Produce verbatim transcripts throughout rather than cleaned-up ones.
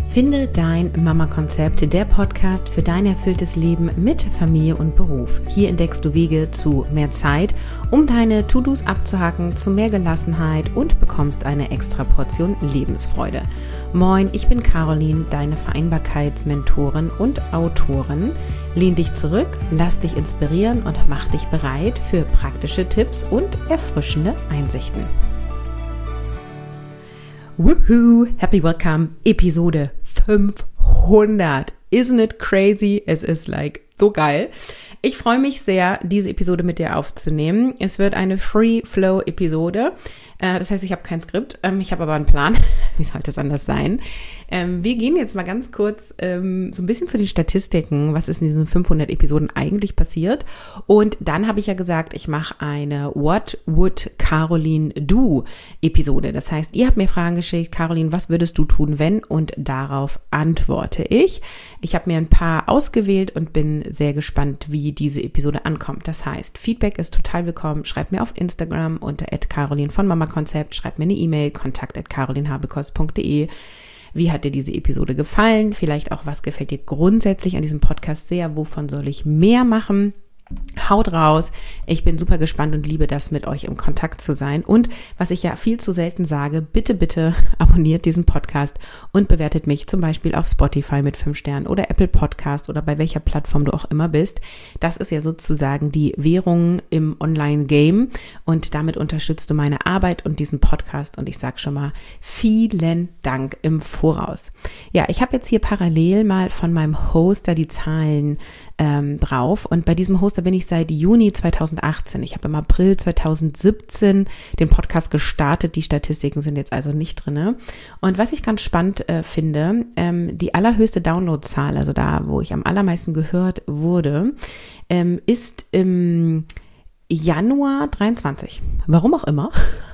Finde dein Mama-Konzept, der Podcast für dein erfülltes Leben mit Familie und Beruf. Hier entdeckst du Wege zu mehr Zeit, um deine To-Dos abzuhaken, zu mehr Gelassenheit und bekommst eine extra Portion Lebensfreude. Moin, ich bin Caroline, deine Vereinbarkeitsmentorin und Autorin. Lehn dich zurück, lass dich inspirieren und mach dich bereit für praktische Tipps und erfrischende Einsichten. Woohoo! Happy Welcome! Episode fünfhundert. Isn't it crazy? Es ist like so geil. Ich freue mich sehr, diese Episode mit dir aufzunehmen. Es wird eine Free-Flow-Episode. Äh, das heißt, ich habe kein Skript. Ähm, ich habe aber einen Plan. Wie sollte es anders sein? Ähm, wir gehen jetzt mal ganz kurz ähm, so ein bisschen zu den Statistiken, was ist in diesen fünfhundert Episoden eigentlich passiert. Und dann habe ich ja gesagt, ich mache eine What Would Caroline Do Episode. Das heißt, ihr habt mir Fragen geschickt. Caroline, was würdest du tun, wenn? Und darauf antworte ich. Ich habe mir ein paar ausgewählt und bin sehr gespannt, wie diese Episode ankommt. Das heißt, Feedback ist total willkommen. Schreibt mir auf Instagram unter at caroline von Mama Konzept. Schreibt mir eine E-Mail, kontakt at carolinhabekos punkt de. Wie hat dir diese Episode gefallen? Vielleicht auch, was gefällt dir grundsätzlich an diesem Podcast sehr? Wovon soll ich mehr machen? Haut raus. Ich bin super gespannt und liebe das, mit euch im Kontakt zu sein. Und was ich ja viel zu selten sage, bitte, bitte abonniert diesen Podcast und bewertet mich zum Beispiel auf Spotify mit fünf Sternen oder Apple Podcast oder bei welcher Plattform du auch immer bist. Das ist ja sozusagen die Währung im Online-Game und damit unterstützt du meine Arbeit und diesen Podcast und ich sage schon mal vielen Dank im Voraus. Ja, ich habe jetzt hier parallel mal von meinem Hoster die Zahlen ähm, drauf und bei diesem Hoster bin ich seit Juni zweitausendachtzehn. Ich habe im April zweitausendsiebzehn den Podcast gestartet. Die Statistiken sind jetzt also nicht drin. Und was ich ganz spannend äh, finde, ähm, die allerhöchste Downloadzahl, also da, wo ich am allermeisten gehört wurde, ähm, ist im Januar dreiundzwanzig. Warum auch immer.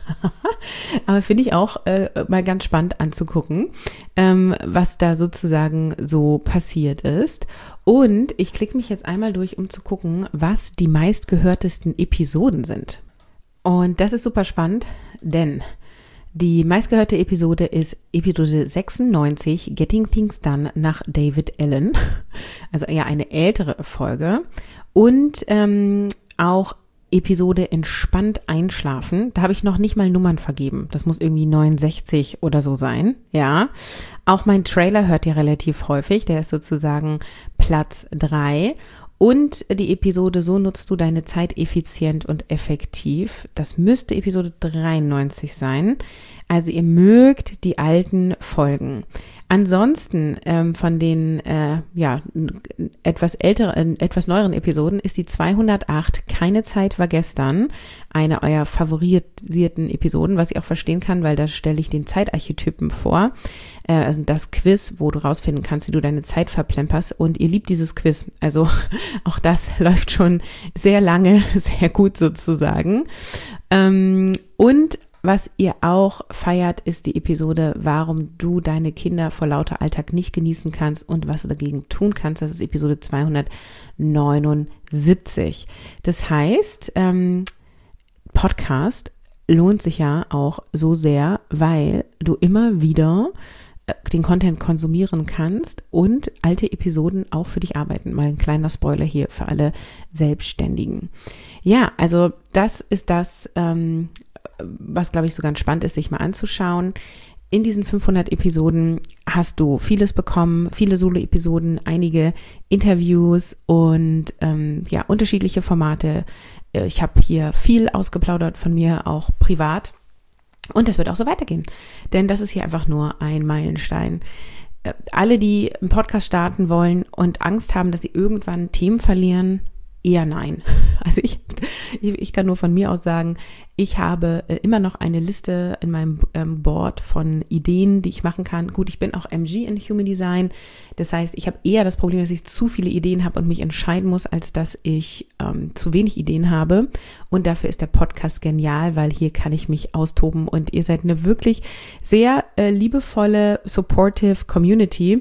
Aber finde ich auch äh, mal ganz spannend anzugucken, ähm, was da sozusagen so passiert ist. Und ich klicke mich jetzt einmal durch, um zu gucken, was die meistgehörtesten Episoden sind. Und das ist super spannend, denn die meistgehörte Episode ist Episode sechsundneunzig, Getting Things Done nach David Allen. Also eher eine ältere Folge. Und ähm, auch Episode Entspannt einschlafen. Da habe ich noch nicht mal Nummern vergeben. Das muss irgendwie neunundsechzig oder so sein. Ja. Auch mein Trailer hört ihr relativ häufig. Der ist sozusagen Platz drei. Und die Episode So nutzt du deine Zeit effizient und effektiv. Das müsste Episode dreiundneunzig sein. Also ihr mögt die alten Folgen. Ansonsten ähm, von den äh, ja etwas älteren, etwas neueren Episoden ist die zweihundertacht Keine Zeit war gestern, eine eurer favorisierten Episoden, was ich auch verstehen kann, weil da stelle ich den Zeitarchetypen vor, äh, also das Quiz, wo du rausfinden kannst, wie du deine Zeit verplemperst und ihr liebt dieses Quiz, also auch das läuft schon sehr lange, sehr gut sozusagen ähm, und was ihr auch feiert, ist die Episode, warum du deine Kinder vor lauter Alltag nicht genießen kannst und was du dagegen tun kannst. Das ist Episode zweihundertneunundsiebzig. Das heißt, ähm, Podcast lohnt sich ja auch so sehr, weil du immer wieder den Content konsumieren kannst und alte Episoden auch für dich arbeiten. Mal ein kleiner Spoiler hier für alle Selbstständigen. Ja, also das ist das, ähm, was, glaube ich, so ganz spannend ist, sich mal anzuschauen. In diesen fünfhundert Episoden hast du vieles bekommen, viele Solo-Episoden, einige Interviews und ähm, ja, unterschiedliche Formate. Ich habe hier viel ausgeplaudert von mir, auch privat. Und das wird auch so weitergehen, denn das ist hier einfach nur ein Meilenstein. Alle, die einen Podcast starten wollen und Angst haben, dass sie irgendwann Themen verlieren, eher nein. Also ich, ich kann nur von mir aus sagen, ich habe immer noch eine Liste in meinem ähm, Board von Ideen, die ich machen kann. Gut, ich bin auch M G in Human Design. Das heißt, ich habe eher das Problem, dass ich zu viele Ideen habe und mich entscheiden muss, als dass ich ähm, zu wenig Ideen habe. Und dafür ist der Podcast genial, weil hier kann ich mich austoben und ihr seid eine wirklich sehr äh, liebevolle, supportive Community.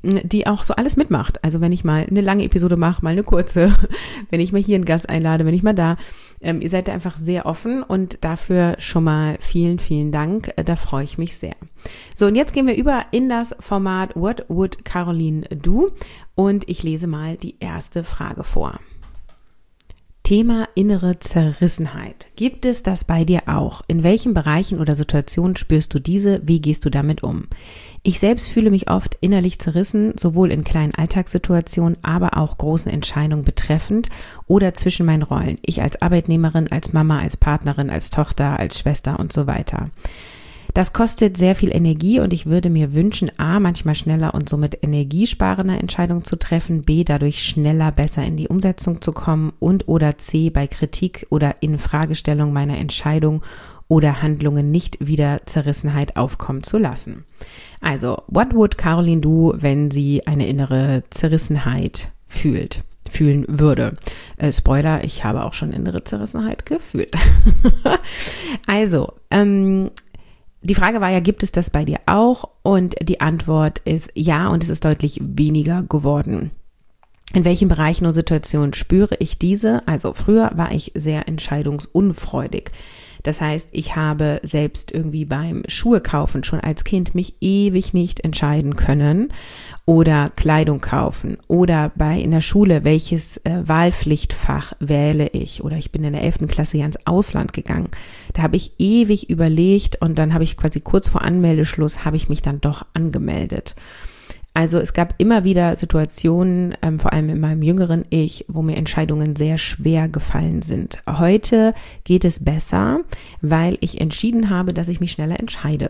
die auch so alles mitmacht. Also wenn ich mal eine lange Episode mache, mal eine kurze, wenn ich mal hier einen Gast einlade, wenn ich mal da. Ähm, ihr seid da einfach sehr offen und dafür schon mal vielen, vielen Dank. Da freue ich mich sehr. So, und jetzt gehen wir über in das Format What Would Caroline Do? Und ich lese mal die erste Frage vor. Thema innere Zerrissenheit. Gibt es das bei dir auch? In welchen Bereichen oder Situationen spürst du diese? Wie gehst du damit um? Ich selbst fühle mich oft innerlich zerrissen, sowohl in kleinen Alltagssituationen, aber auch großen Entscheidungen betreffend oder zwischen meinen Rollen. Ich als Arbeitnehmerin, als Mama, als Partnerin, als Tochter, als Schwester und so weiter. Das kostet sehr viel Energie und ich würde mir wünschen, a, manchmal schneller und somit energiesparender Entscheidungen zu treffen, b, dadurch schneller besser in die Umsetzung zu kommen und oder c, bei Kritik oder Infragestellung meiner Entscheidung oder Handlungen nicht wieder Zerrissenheit aufkommen zu lassen. Also, what would Caroline do, wenn sie eine innere Zerrissenheit fühlt? fühlen würde. Äh, Spoiler, ich habe auch schon innere Zerrissenheit gefühlt. Also, ähm, die Frage war ja, gibt es das bei dir auch? Und die Antwort ist ja, und es ist deutlich weniger geworden. In welchen Bereichen und Situationen spüre ich diese? Also früher war ich sehr entscheidungsunfreudig. Das heißt, ich habe selbst irgendwie beim Schuhe kaufen schon als Kind mich ewig nicht entscheiden können oder Kleidung kaufen oder bei in der Schule, welches äh, Wahlpflichtfach wähle ich oder ich bin in der elften Klasse ja ins Ausland gegangen. Da habe ich ewig überlegt und dann habe ich quasi kurz vor Anmeldeschluss habe ich mich dann doch angemeldet. Also es gab immer wieder Situationen, ähm, vor allem in meinem jüngeren Ich, wo mir Entscheidungen sehr schwer gefallen sind. Heute geht es besser, weil ich entschieden habe, dass ich mich schneller entscheide.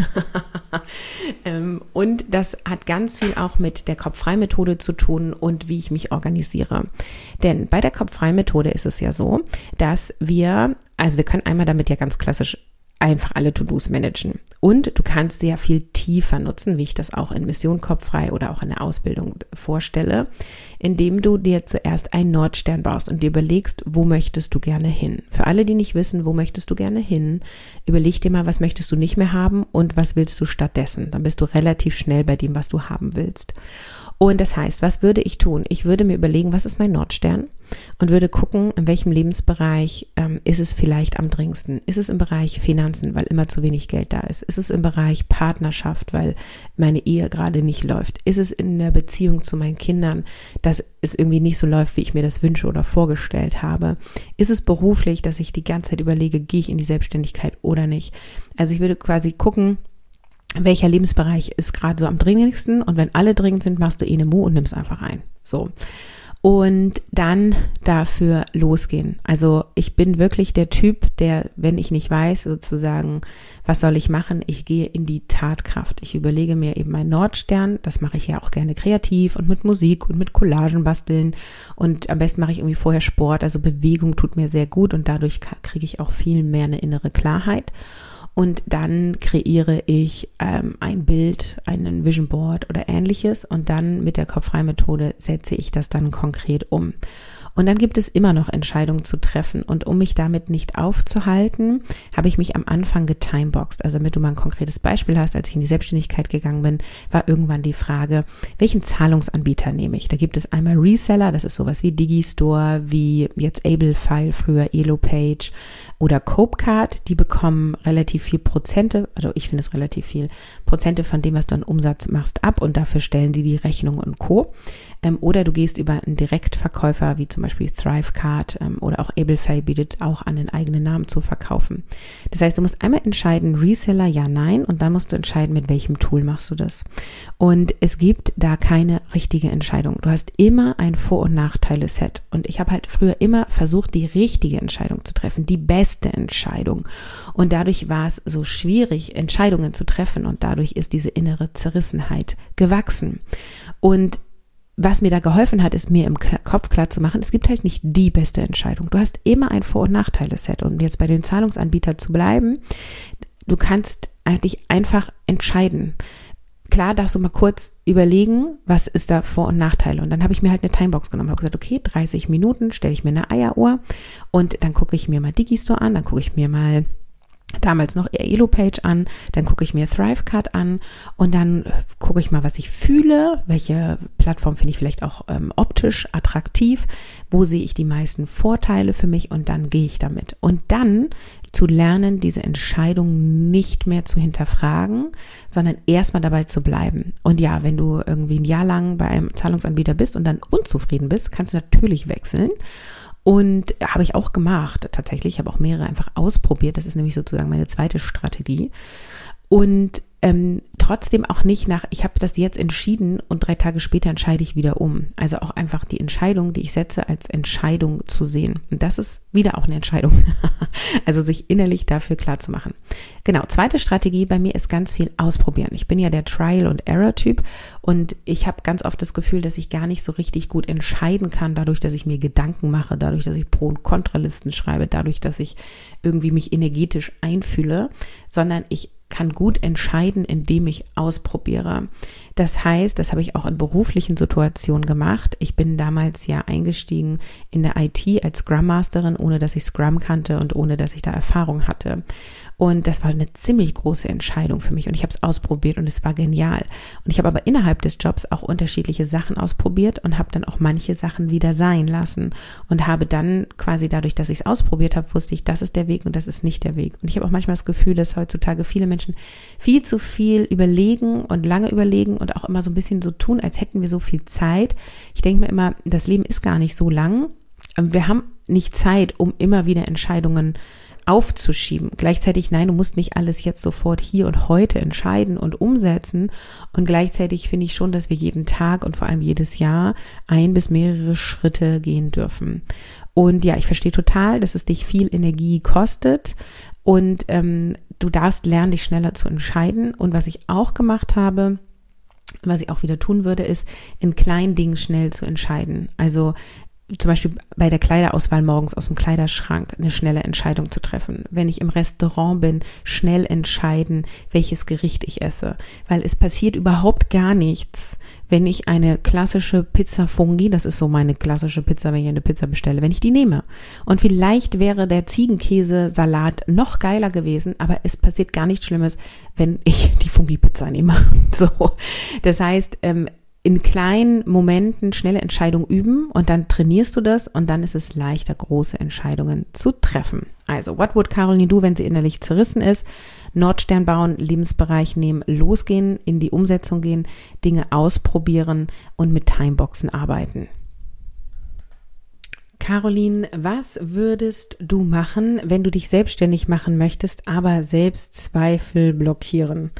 ähm, und das hat ganz viel auch mit der Kopf-frei-Methode zu tun und wie ich mich organisiere. Denn bei der Kopf-frei-Methode ist es ja so, dass wir, also wir können einmal damit ja ganz klassisch einfach alle To-Dos managen. Und du kannst sie ja viel tiefer nutzen, wie ich das auch in Mission Kopffrei oder auch in der Ausbildung vorstelle, indem du dir zuerst einen Nordstern baust und dir überlegst, wo möchtest du gerne hin. Für alle, die nicht wissen, wo möchtest du gerne hin, überleg dir mal, was möchtest du nicht mehr haben und was willst du stattdessen. Dann bist du relativ schnell bei dem, was du haben willst. Und das heißt, was würde ich tun? Ich würde mir überlegen, was ist mein Nordstern? Und würde gucken, in welchem Lebensbereich ähm, ist es vielleicht am dringendsten. Ist es im Bereich Finanzen, weil immer zu wenig Geld da ist? Ist es im Bereich Partnerschaft, weil meine Ehe gerade nicht läuft? Ist es in der Beziehung zu meinen Kindern, dass es irgendwie nicht so läuft, wie ich mir das wünsche oder vorgestellt habe? Ist es beruflich, dass ich die ganze Zeit überlege, gehe ich in die Selbstständigkeit oder nicht? Also ich würde quasi gucken, welcher Lebensbereich ist gerade so am dringendsten, und wenn alle dringend sind, machst du eh eine Mu und nimmst einfach ein. So. Und dann dafür losgehen. Also ich bin wirklich der Typ, der, wenn ich nicht weiß, sozusagen, was soll ich machen, ich gehe in die Tatkraft. Ich überlege mir eben meinen Nordstern, das mache ich ja auch gerne kreativ und mit Musik und mit Collagen basteln, und am besten mache ich irgendwie vorher Sport, also Bewegung tut mir sehr gut und dadurch kriege ich auch viel mehr eine innere Klarheit. Und dann kreiere ich ähm, ein Bild, einen Vision Board oder ähnliches, und dann mit der Kopf-frei-Methode setze ich das dann konkret um. Und dann gibt es immer noch Entscheidungen zu treffen, und um mich damit nicht aufzuhalten, habe ich mich am Anfang getimeboxt. Also damit du mal ein konkretes Beispiel hast, als ich in die Selbstständigkeit gegangen bin, war irgendwann die Frage, welchen Zahlungsanbieter nehme ich? Da gibt es einmal Reseller, das ist sowas wie Digistore, wie jetzt Ablefile, früher Elopage oder Copecard, die bekommen relativ viel Prozente, also ich finde es relativ viel, Prozente von dem, was du an Umsatz machst, ab, und dafür stellen die die Rechnung und Co. Ähm, oder du gehst über einen Direktverkäufer, wie zum Beispiel Thrivecard ähm, oder auch Ablefile bietet auch an, den eigenen Namen zu verkaufen. Das heißt, du musst einmal entscheiden, Reseller, ja, nein, und dann musst du entscheiden, mit welchem Tool machst du das. Und es gibt da keine richtige Entscheidung. Du hast immer ein Vor- und Nachteile-Set, und ich habe halt früher immer versucht, die richtige Entscheidung zu treffen, die beste Entscheidung, und dadurch war es so schwierig, Entscheidungen zu treffen, und dadurch ist diese innere Zerrissenheit gewachsen. Und was mir da geholfen hat, ist mir im Kopf klar zu machen, es gibt halt nicht die beste Entscheidung. Du hast immer ein Vor- und Nachteile-Set. Und jetzt bei dem Zahlungsanbieter zu bleiben, du kannst eigentlich einfach entscheiden. Klar darfst du mal kurz überlegen, was ist da Vor- und Nachteile. Und dann habe ich mir halt eine Timebox genommen, habe gesagt, okay, dreißig Minuten stelle ich mir eine Eieruhr, und dann gucke ich mir mal Digistore an, dann gucke ich mir mal damals noch eher Elo-Page an, dann gucke ich mir Thrivecart an und dann gucke ich mal, was ich fühle, welche Plattform finde ich vielleicht auch ähm, optisch attraktiv, wo sehe ich die meisten Vorteile für mich und dann gehe ich damit. Und dann zu lernen, diese Entscheidung nicht mehr zu hinterfragen, sondern erstmal dabei zu bleiben. Und ja, wenn du irgendwie ein Jahr lang bei einem Zahlungsanbieter bist und dann unzufrieden bist, kannst du natürlich wechseln. Und habe ich auch gemacht, tatsächlich. Ich habe auch mehrere einfach ausprobiert. Das ist nämlich sozusagen meine zweite Strategie. Und ähm, trotzdem auch nicht nach, ich habe das jetzt entschieden und drei Tage später entscheide ich wieder um. Also auch einfach die Entscheidung, die ich setze, als Entscheidung zu sehen. Und das ist wieder auch eine Entscheidung. Also sich innerlich dafür klar zu machen. Genau, zweite Strategie bei mir ist ganz viel ausprobieren. Ich bin ja der Trial- und Error-Typ und ich habe ganz oft das Gefühl, dass ich gar nicht so richtig gut entscheiden kann, dadurch, dass ich mir Gedanken mache, dadurch, dass ich Pro- und Kontralisten schreibe, dadurch, dass ich irgendwie mich energetisch einfühle, sondern ich kann gut entscheiden, indem ich ausprobiere. Das heißt, das habe ich auch in beruflichen Situationen gemacht. Ich bin damals ja eingestiegen in der I T als Scrum Masterin, ohne dass ich Scrum kannte und ohne dass ich da Erfahrung hatte. Und das war eine ziemlich große Entscheidung für mich und ich habe es ausprobiert und es war genial. Und ich habe aber innerhalb des Jobs auch unterschiedliche Sachen ausprobiert und habe dann auch manche Sachen wieder sein lassen und habe dann quasi dadurch, dass ich es ausprobiert habe, wusste ich, das ist der Weg und das ist nicht der Weg. Und ich habe auch manchmal das Gefühl, dass heutzutage viele Menschen viel zu viel überlegen und lange überlegen und auch immer so ein bisschen so tun, als hätten wir so viel Zeit. Ich denke mir immer, das Leben ist gar nicht so lang. Wir haben nicht Zeit, um immer wieder Entscheidungen aufzuschieben. Gleichzeitig, nein, du musst nicht alles jetzt sofort hier und heute entscheiden und umsetzen. Und gleichzeitig finde ich schon, dass wir jeden Tag und vor allem jedes Jahr ein bis mehrere Schritte gehen dürfen. Und ja, ich verstehe total, dass es dich viel Energie kostet und ähm, du darfst lernen, dich schneller zu entscheiden. Und was ich auch gemacht habe, was ich auch wieder tun würde, ist, in kleinen Dingen schnell zu entscheiden. Also zum Beispiel bei der Kleiderauswahl morgens aus dem Kleiderschrank eine schnelle Entscheidung zu treffen. Wenn ich im Restaurant bin, schnell entscheiden, welches Gericht ich esse. Weil es passiert überhaupt gar nichts, wenn ich eine klassische Pizza Fungi, das ist so meine klassische Pizza, wenn ich eine Pizza bestelle, wenn ich die nehme. Und vielleicht wäre der Ziegenkäse-Salat noch geiler gewesen, aber es passiert gar nichts Schlimmes, wenn ich die Fungi-Pizza nehme. So, das heißt, ähm, in kleinen Momenten schnelle Entscheidungen üben und dann trainierst du das und dann ist es leichter, große Entscheidungen zu treffen. Also, what would Caroline do, wenn sie innerlich zerrissen ist? Nordstern bauen, Lebensbereich nehmen, losgehen, in die Umsetzung gehen, Dinge ausprobieren und mit Timeboxen arbeiten. Caroline, was würdest du machen, wenn du dich selbstständig machen möchtest, aber Selbstzweifel blockieren?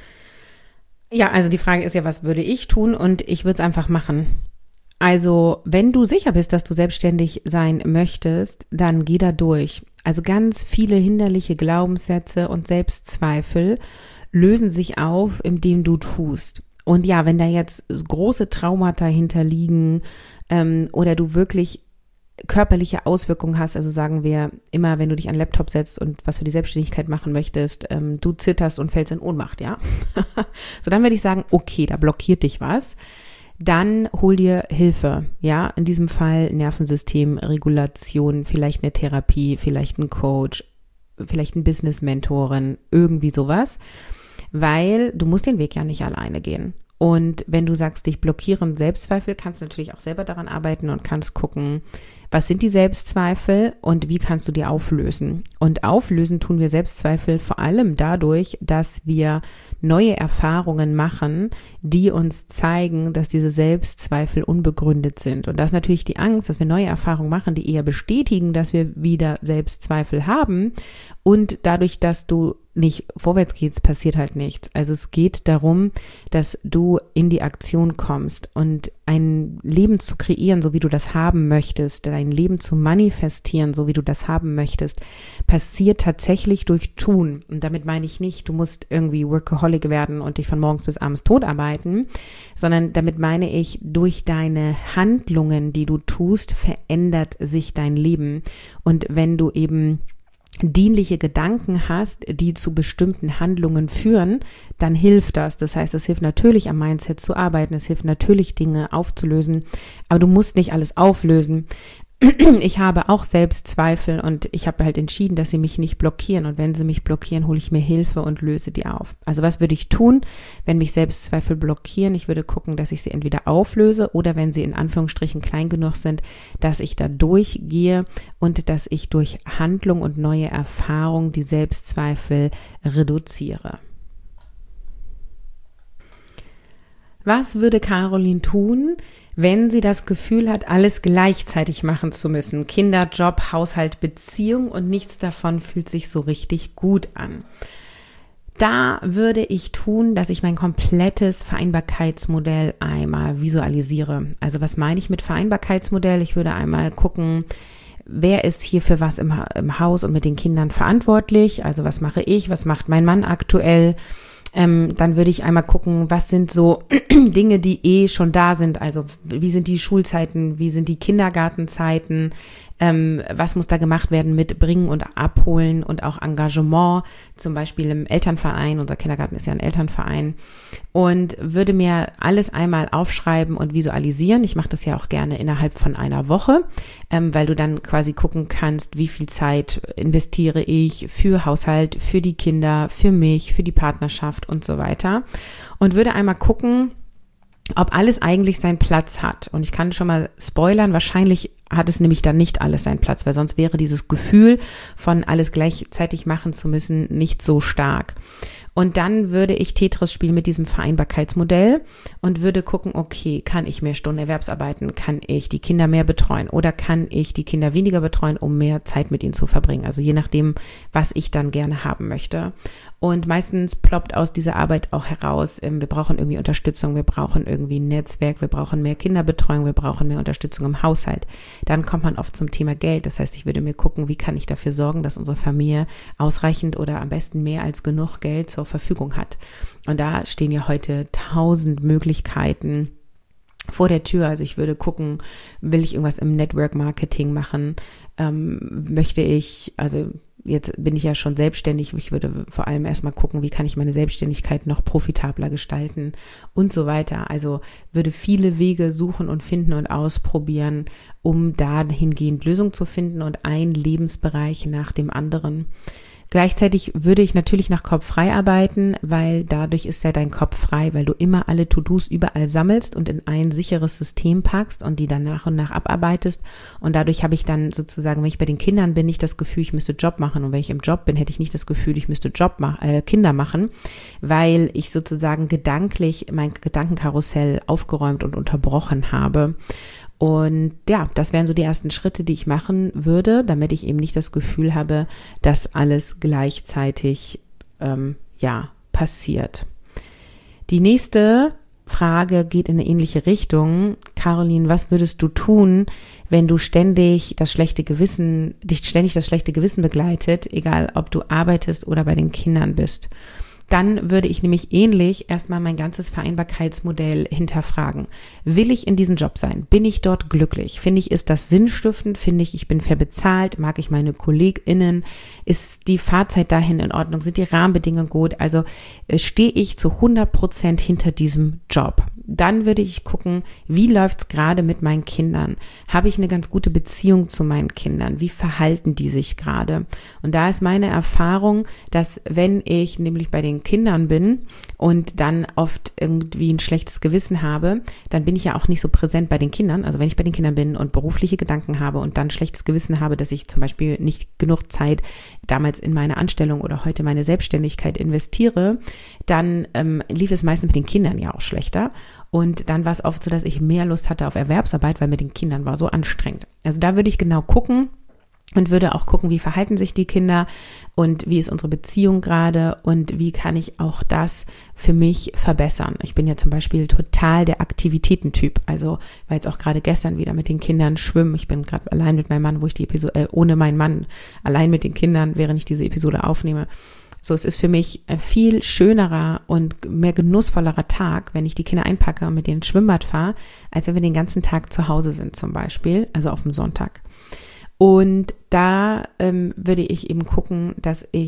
Ja, also die Frage ist ja, was würde ich tun? Und ich würde es einfach machen. Also, wenn du sicher bist, dass du selbstständig sein möchtest, dann geh da durch. Also ganz viele hinderliche Glaubenssätze und Selbstzweifel lösen sich auf, indem du tust. Und ja, wenn da jetzt große Traumata hinterliegen ähm, oder du wirklich körperliche Auswirkungen hast, also sagen wir immer, wenn du dich an den Laptop setzt und was für die Selbstständigkeit machen möchtest, ähm, du zitterst und fällst in Ohnmacht, ja? So, dann würde ich sagen, okay, da blockiert dich was, dann hol dir Hilfe, ja? In diesem Fall Nervensystemregulation, vielleicht eine Therapie, vielleicht ein Coach, vielleicht ein Business-Mentorin, irgendwie sowas, weil du musst den Weg ja nicht alleine gehen. Und wenn du sagst, dich blockieren Selbstzweifel, kannst du natürlich auch selber daran arbeiten und kannst gucken, was sind die Selbstzweifel und wie kannst du die auflösen? Und auflösen tun wir Selbstzweifel vor allem dadurch, dass wir neue Erfahrungen machen, die uns zeigen, dass diese Selbstzweifel unbegründet sind. Und das ist natürlich die Angst, dass wir neue Erfahrungen machen, die eher bestätigen, dass wir wieder Selbstzweifel haben. Und dadurch, dass du nicht vorwärts gehst, passiert halt nichts. Also es geht darum, dass du in die Aktion kommst und ein Leben zu kreieren, so wie du das haben möchtest, dein Leben zu manifestieren, so wie du das haben möchtest, passiert tatsächlich durch Tun. Und damit meine ich nicht, du musst irgendwie Workaholic werden und dich von morgens bis abends tot arbeiten, sondern damit meine ich, durch deine Handlungen, die du tust, verändert sich dein Leben. Und wenn du eben dienliche Gedanken hast, die zu bestimmten Handlungen führen, dann hilft das. Das heißt, es hilft natürlich am Mindset zu arbeiten, es hilft natürlich Dinge aufzulösen, aber du musst nicht alles auflösen. ich habe auch Selbstzweifel und ich habe halt entschieden, dass sie mich nicht blockieren. Und wenn sie mich blockieren, hole ich mir Hilfe und löse die auf. Also was würde ich tun, wenn mich Selbstzweifel blockieren? Ich würde gucken, dass ich sie entweder auflöse oder wenn sie in Anführungsstrichen klein genug sind, dass ich da durchgehe und dass ich durch Handlung und neue Erfahrung die Selbstzweifel reduziere. Was würde Caroline tun, wenn sie das Gefühl hat, alles gleichzeitig machen zu müssen? Kinder, Job, Haushalt, Beziehung und nichts davon fühlt sich so richtig gut an. Da würde ich tun, dass ich mein komplettes Vereinbarkeitsmodell einmal visualisiere. Also was meine ich mit Vereinbarkeitsmodell? Ich würde einmal gucken, wer ist hier für was im, im Haus und mit den Kindern verantwortlich? Also was mache ich? Was macht mein Mann aktuell? Ähm, dann würde ich einmal gucken, was sind so Dinge, die eh schon da sind. Also wie sind die Schulzeiten, wie sind die Kindergartenzeiten, ähm, was muss da gemacht werden mit Bringen und Abholen und auch Engagement, zum Beispiel im Elternverein. Unser Kindergarten ist ja ein Elternverein. Und würde mir alles einmal aufschreiben und visualisieren. Ich mache das ja auch gerne innerhalb von einer Woche, ähm, weil du dann quasi gucken kannst, wie viel Zeit investiere ich für Haushalt, für die Kinder, für mich, für die Partnerschaft und so weiter. Und würde einmal gucken, ob alles eigentlich seinen Platz hat. Und ich kann schon mal spoilern, wahrscheinlich hat es nämlich dann nicht alles seinen Platz, weil sonst wäre dieses Gefühl von alles gleichzeitig machen zu müssen nicht so stark. Und dann würde ich Tetris spielen mit diesem Vereinbarkeitsmodell und würde gucken, okay, kann ich mehr Stunden Erwerbsarbeiten, kann ich die Kinder mehr betreuen oder kann ich die Kinder weniger betreuen, um mehr Zeit mit ihnen zu verbringen. Also je nachdem, was ich dann gerne haben möchte. Und meistens ploppt aus dieser Arbeit auch heraus, wir brauchen irgendwie Unterstützung, wir brauchen irgendwie ein Netzwerk, wir brauchen mehr Kinderbetreuung, wir brauchen mehr Unterstützung im Haushalt. Dann kommt man oft zum Thema Geld. Das heißt, ich würde mir gucken, wie kann ich dafür sorgen, dass unsere Familie ausreichend oder am besten mehr als genug Geld zur Verfügung hat. Und da stehen ja heute tausend Möglichkeiten vor der Tür. Also ich würde gucken, will ich irgendwas im Network Marketing machen? Ähm, möchte ich, also jetzt bin ich ja schon selbstständig, ich würde vor allem erstmal gucken, wie kann ich meine Selbstständigkeit noch profitabler gestalten und so weiter. Also würde viele Wege suchen und finden und ausprobieren, um dahingehend Lösungen zu finden und einen Lebensbereich nach dem anderen. Gleichzeitig würde ich natürlich nach Kopf frei arbeiten, weil dadurch ist ja dein Kopf frei, weil du immer alle To-Dos überall sammelst und in ein sicheres System packst und die dann nach und nach abarbeitest. Und dadurch habe ich dann sozusagen, wenn ich bei den Kindern bin, nicht das Gefühl, ich müsste Job machen. Und wenn ich im Job bin, hätte ich nicht das Gefühl, ich müsste Job machen, äh, Kinder machen, weil ich sozusagen gedanklich mein Gedankenkarussell aufgeräumt und unterbrochen habe. Und ja, das wären so die ersten Schritte, die ich machen würde, damit ich eben nicht das Gefühl habe, dass alles gleichzeitig ähm, ja passiert. Die nächste Frage geht in eine ähnliche Richtung. Caroline, was würdest du tun, wenn du ständig das schlechte Gewissen, dich ständig das schlechte Gewissen begleitet, egal ob du arbeitest oder bei den Kindern bist? Dann würde ich nämlich ähnlich erstmal mein ganzes Vereinbarkeitsmodell hinterfragen. Will ich in diesem Job sein? Bin ich dort glücklich? Finde ich, ist das sinnstiftend? Finde ich, ich bin fair bezahlt? Mag ich meine KollegInnen? Ist die Fahrzeit dahin in Ordnung? Sind die Rahmenbedingungen gut? Also äh, stehe ich zu hundert Prozent hinter diesem Job? Dann würde ich gucken, wie läuft's gerade mit meinen Kindern? Habe ich eine ganz gute Beziehung zu meinen Kindern? Wie verhalten die sich gerade? Und da ist meine Erfahrung, dass wenn ich nämlich bei den Kindern bin und dann oft irgendwie ein schlechtes Gewissen habe, dann bin ich ja auch nicht so präsent bei den Kindern. Also wenn ich bei den Kindern bin und berufliche Gedanken habe und dann schlechtes Gewissen habe, dass ich zum Beispiel nicht genug Zeit damals in meine Anstellung oder heute meine Selbstständigkeit investiere, dann ähm, lief es meistens mit den Kindern ja auch schlechter. Und dann war es oft so, dass ich mehr Lust hatte auf Erwerbsarbeit, weil mit den Kindern war so anstrengend. Also da würde ich genau gucken, und würde auch gucken, wie verhalten sich die Kinder und wie ist unsere Beziehung gerade und wie kann ich auch das für mich verbessern. Ich bin ja zum Beispiel total der Aktivitätentyp, also war jetzt auch gerade gestern wieder mit den Kindern schwimmen. Ich bin gerade allein mit meinem Mann, wo ich die Episode, äh, ohne meinen Mann, allein mit den Kindern, während ich diese Episode aufnehme. So, es ist für mich ein viel schönerer und mehr genussvollerer Tag, wenn ich die Kinder einpacke und mit denen ins Schwimmbad fahre, als wenn wir den ganzen Tag zu Hause sind zum Beispiel, also auf dem Sonntag. Und da ähm, würde ich eben gucken, dass ich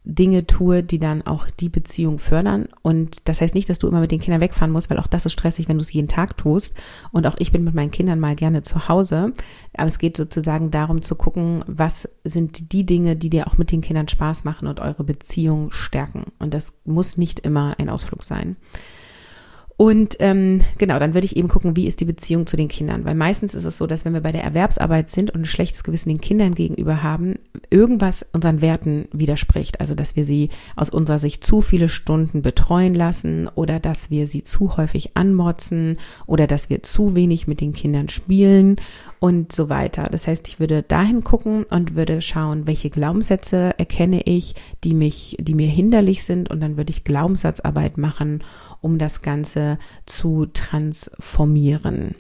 Dinge tue, die dann auch die Beziehung fördern. Und das heißt nicht, dass du immer mit den Kindern wegfahren musst, weil auch das ist stressig, wenn du es jeden Tag tust. Und auch ich bin mit meinen Kindern mal gerne zu Hause. Aber es geht sozusagen darum zu gucken, was sind die Dinge, die dir auch mit den Kindern Spaß machen und eure Beziehung stärken. Und das muss nicht immer ein Ausflug sein. Und ähm, genau, dann würde ich eben gucken, wie ist die Beziehung zu den Kindern. Weil meistens ist es so, dass wenn wir bei der Erwerbsarbeit sind und ein schlechtes Gewissen den Kindern gegenüber haben, irgendwas unseren Werten widerspricht. Also dass wir sie aus unserer Sicht zu viele Stunden betreuen lassen oder dass wir sie zu häufig anmotzen oder dass wir zu wenig mit den Kindern spielen und so weiter. Das heißt, ich würde dahin gucken und würde schauen, welche Glaubenssätze erkenne ich, die mich, die mir hinderlich sind, und dann würde ich Glaubenssatzarbeit machen, um das Ganze zu transformieren.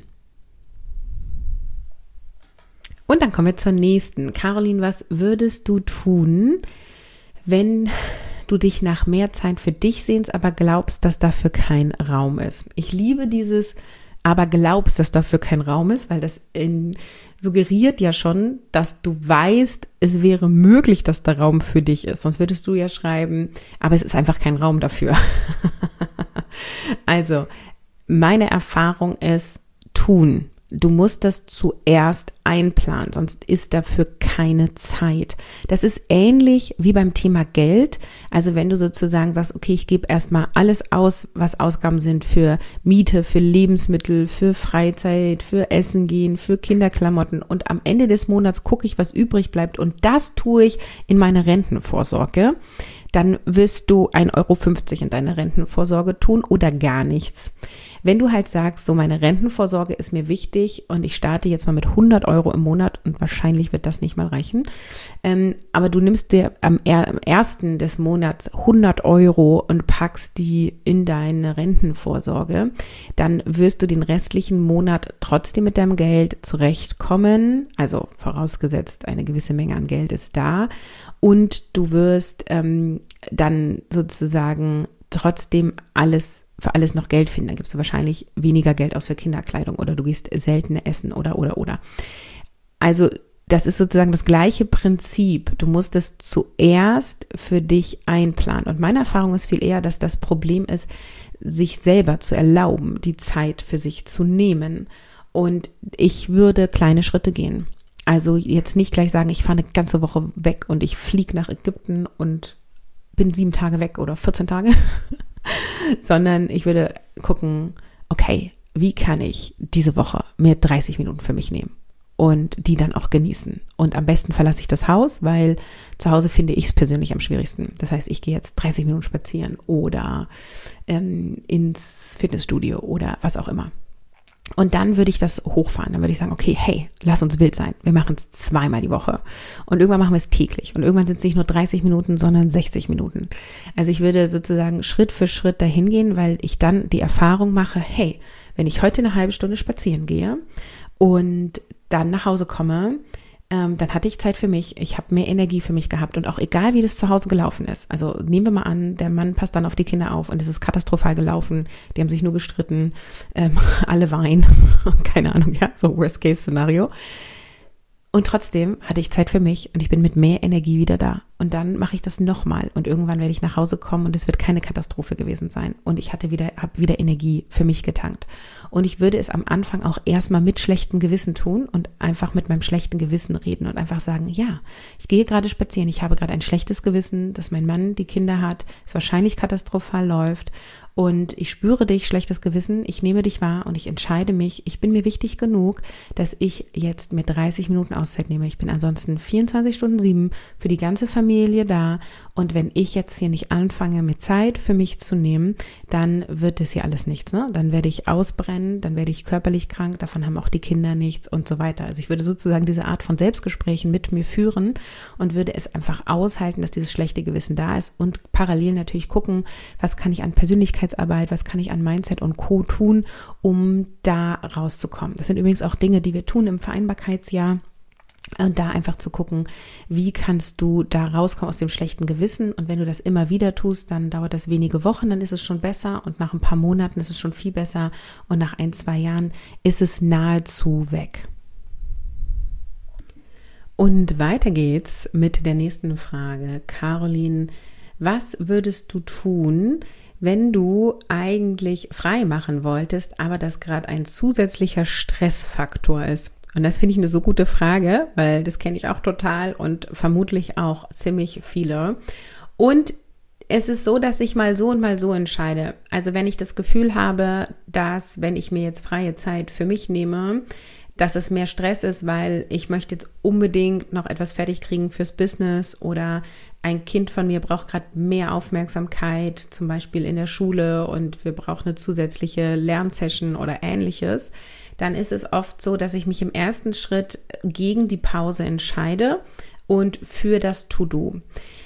Und dann kommen wir zur nächsten. Caroline, was würdest du tun, wenn du dich nach mehr Zeit für dich sehnst, aber glaubst, dass dafür kein Raum ist? Ich liebe dieses aber glaubst, dass dafür kein Raum ist, weil das in, suggeriert ja schon, dass du weißt, es wäre möglich, dass da Raum für dich ist. Sonst würdest du ja schreiben, aber es ist einfach kein Raum dafür. Also, meine Erfahrung ist, tun. Du musst das zuerst einplanen, sonst ist dafür keine Zeit. Das ist ähnlich wie beim Thema Geld. Also wenn du sozusagen sagst, okay, ich gebe erstmal alles aus, was Ausgaben sind für Miete, für Lebensmittel, für Freizeit, für Essen gehen, für Kinderklamotten, und am Ende des Monats gucke ich, was übrig bleibt, und das tue ich in meine Rentenvorsorge. Dann wirst du ein Euro fünfzig in deine Rentenvorsorge tun oder gar nichts. Wenn du halt sagst, so meine Rentenvorsorge ist mir wichtig und ich starte jetzt mal mit hundert Euro im Monat, und wahrscheinlich wird das nicht mal reichen, ähm, aber du nimmst dir am, er, am ersten des Monats hundert Euro und packst die in deine Rentenvorsorge, dann wirst du den restlichen Monat trotzdem mit deinem Geld zurechtkommen, also vorausgesetzt eine gewisse Menge an Geld ist da, und du wirst ähm, dann sozusagen trotzdem alles für alles noch Geld finden. Dann gibst du wahrscheinlich weniger Geld aus für Kinderkleidung oder du gehst seltener essen oder, oder, oder. Also das ist sozusagen das gleiche Prinzip. Du musst es zuerst für dich einplanen. Und meine Erfahrung ist viel eher, dass das Problem ist, sich selber zu erlauben, die Zeit für sich zu nehmen. Und ich würde kleine Schritte gehen. Also jetzt nicht gleich sagen, ich fahre eine ganze Woche weg und ich fliege nach Ägypten und bin sieben Tage weg oder vierzehn Tage, sondern ich würde gucken, okay, wie kann ich diese Woche mir dreißig Minuten für mich nehmen und die dann auch genießen. Und am besten verlasse ich das Haus, weil zu Hause finde ich es persönlich am schwierigsten. Das heißt, ich gehe jetzt dreißig Minuten spazieren oder ähm, ins Fitnessstudio oder was auch immer. Und dann würde ich das hochfahren. Dann würde ich sagen, okay, hey, lass uns wild sein. Wir machen es zweimal die Woche. Und irgendwann machen wir es täglich. Und irgendwann sind es nicht nur dreißig Minuten, sondern sechzig Minuten. Also ich würde sozusagen Schritt für Schritt dahin gehen, weil ich dann die Erfahrung mache, hey, wenn ich heute eine halbe Stunde spazieren gehe und dann nach Hause komme, ähm, dann hatte ich Zeit für mich, ich habe mehr Energie für mich gehabt, und auch egal, wie das zu Hause gelaufen ist. Also nehmen wir mal an, der Mann passt dann auf die Kinder auf und es ist katastrophal gelaufen, die haben sich nur gestritten, ähm, alle weinen, keine Ahnung, ja, so Worst-Case-Szenario. Und trotzdem hatte ich Zeit für mich und ich bin mit mehr Energie wieder da. Und dann mache ich das nochmal und irgendwann werde ich nach Hause kommen und es wird keine Katastrophe gewesen sein. Und ich hatte wieder, habe wieder Energie für mich getankt. Und ich würde es am Anfang auch erstmal mit schlechtem Gewissen tun und einfach mit meinem schlechten Gewissen reden und einfach sagen, ja, ich gehe gerade spazieren, ich habe gerade ein schlechtes Gewissen, dass mein Mann die Kinder hat, es wahrscheinlich katastrophal läuft. Und ich spüre dich, schlechtes Gewissen, ich nehme dich wahr und ich entscheide mich, ich bin mir wichtig genug, dass ich jetzt mir dreißig Minuten Auszeit nehme. Ich bin ansonsten vierundzwanzig Stunden sieben für die ganze Familie da. Und wenn ich jetzt hier nicht anfange, mir Zeit für mich zu nehmen, dann wird es hier alles nichts. Ne? Dann werde ich ausbrennen, dann werde ich körperlich krank, davon haben auch die Kinder nichts und so weiter. Also ich würde sozusagen diese Art von Selbstgesprächen mit mir führen und würde es einfach aushalten, dass dieses schlechte Gewissen da ist und parallel natürlich gucken, was kann ich an Persönlichkeitsarbeit, was kann ich an Mindset und Co. tun, um da rauszukommen. Das sind übrigens auch Dinge, die wir tun im Vereinbarkeitsjahr. Und da einfach zu gucken, wie kannst du da rauskommen aus dem schlechten Gewissen, und wenn du das immer wieder tust, dann dauert das wenige Wochen, dann ist es schon besser, und nach ein paar Monaten ist es schon viel besser und nach ein, zwei Jahren ist es nahezu weg. Und weiter geht's mit der nächsten Frage. Caroline, was würdest du tun, wenn du eigentlich frei machen wolltest, aber das gerade ein zusätzlicher Stressfaktor ist? Und das finde ich eine so gute Frage, weil das kenne ich auch total und vermutlich auch ziemlich viele. Und es ist so, dass ich mal so und mal so entscheide. Also wenn ich das Gefühl habe, dass, wenn ich mir jetzt freie Zeit für mich nehme, dass es mehr Stress ist, weil ich möchte jetzt unbedingt noch etwas fertig kriegen fürs Business oder ein Kind von mir braucht gerade mehr Aufmerksamkeit, zum Beispiel in der Schule, und wir brauchen eine zusätzliche Lernsession oder Ähnliches, dann ist es oft so, dass ich mich im ersten Schritt gegen die Pause entscheide und für das To-Do.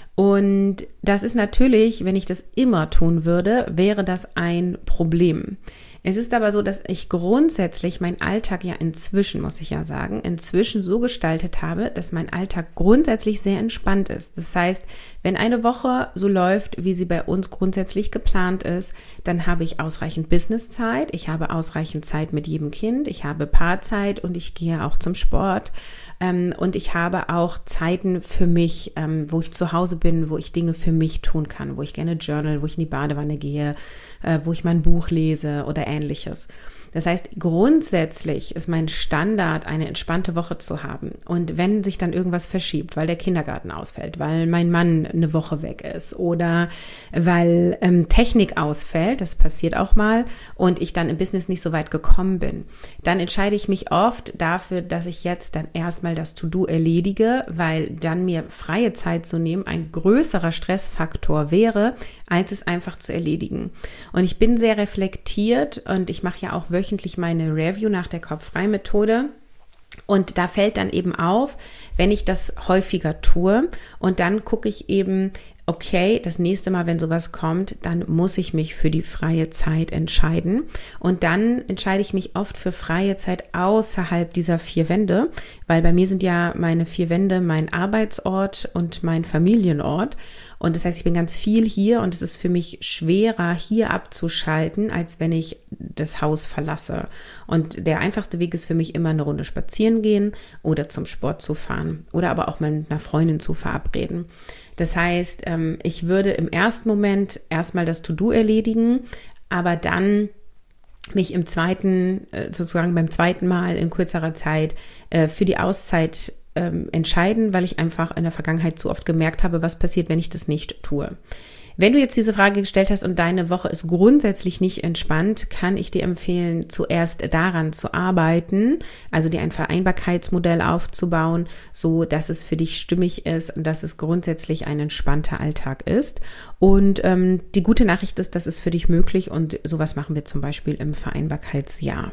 Und das ist natürlich, wenn ich das immer tun würde, wäre das ein Problem. Es ist aber so, dass ich grundsätzlich meinen Alltag ja inzwischen, muss ich ja sagen, inzwischen so gestaltet habe, dass mein Alltag grundsätzlich sehr entspannt ist. Das heißt, wenn eine Woche so läuft, wie sie bei uns grundsätzlich geplant ist, dann habe ich ausreichend Businesszeit, ich habe ausreichend Zeit mit jedem Kind, ich habe Paarzeit und ich gehe auch zum Sport. Ähm, und ich habe auch Zeiten für mich, ähm, wo ich zu Hause bin, wo ich Dinge für mich tun kann, wo ich gerne journal, wo ich in die Badewanne gehe, äh, wo ich mein Buch lese oder Ähnliches. Das heißt, grundsätzlich ist mein Standard, eine entspannte Woche zu haben. Und wenn sich dann irgendwas verschiebt, weil der Kindergarten ausfällt, weil mein Mann eine Woche weg ist oder weil ähm, Technik ausfällt, das passiert auch mal, und ich dann im Business nicht so weit gekommen bin, dann entscheide ich mich oft dafür, dass ich jetzt dann erstmal das To-Do erledige, weil dann mir freie Zeit zu nehmen ein größerer Stressfaktor wäre, als es einfach zu erledigen. Und ich bin sehr reflektiert und ich mache ja auch wöchentlich meine Review nach der Kopf-frei-Methode. Und da fällt dann eben auf, wenn ich das häufiger tue, und dann gucke ich eben, okay, das nächste Mal, wenn sowas kommt, dann muss ich mich für die freie Zeit entscheiden. Und dann entscheide ich mich oft für freie Zeit außerhalb dieser vier Wände, weil bei mir sind ja meine vier Wände mein Arbeitsort und mein Familienort. Und das heißt, ich bin ganz viel hier und es ist für mich schwerer, hier abzuschalten, als wenn ich das Haus verlasse. Und der einfachste Weg ist für mich immer, eine Runde spazieren gehen oder zum Sport zu fahren oder aber auch mal mit einer Freundin zu verabreden. Das heißt, ich würde im ersten Moment erstmal das To-Do erledigen, aber dann mich im zweiten, sozusagen beim zweiten Mal in kürzerer Zeit für die Auszeit entscheiden, weil ich einfach in der Vergangenheit zu oft gemerkt habe, was passiert, wenn ich das nicht tue. Wenn du jetzt diese Frage gestellt hast und deine Woche ist grundsätzlich nicht entspannt, kann ich dir empfehlen, zuerst daran zu arbeiten, also dir ein Vereinbarkeitsmodell aufzubauen, so dass es für dich stimmig ist und dass es grundsätzlich ein entspannter Alltag ist. Und ähm, die gute Nachricht ist, das ist für dich möglich, und sowas machen wir zum Beispiel im Vereinbarkeitsjahr.